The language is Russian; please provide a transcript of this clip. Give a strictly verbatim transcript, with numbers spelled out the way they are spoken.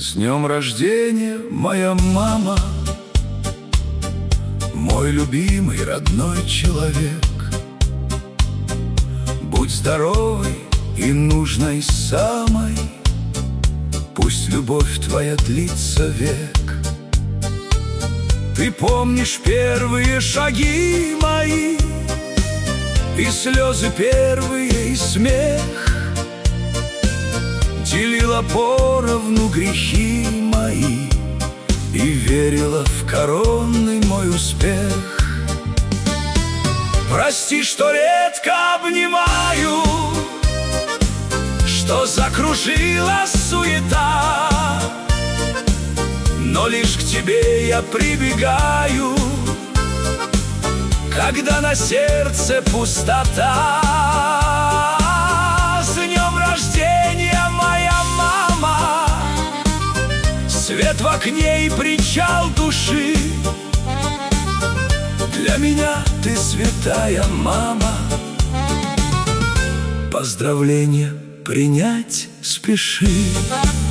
С днем рождения, моя мама, мой любимый родной человек. Будь здоровой и нужной самой, пусть любовь твоя длится век. Ты помнишь первые шаги мои, и слезы первые, и смех. Делила поровну грехи мои и верила в коронный мой успех. Прости, что редко обнимаю, что закружила суета, но лишь к тебе я прибегаю, когда на сердце пустота. С днем рождения, моя мама, свет в окне и причал души. Для меня ты святая, мама, поздравления принять спеши.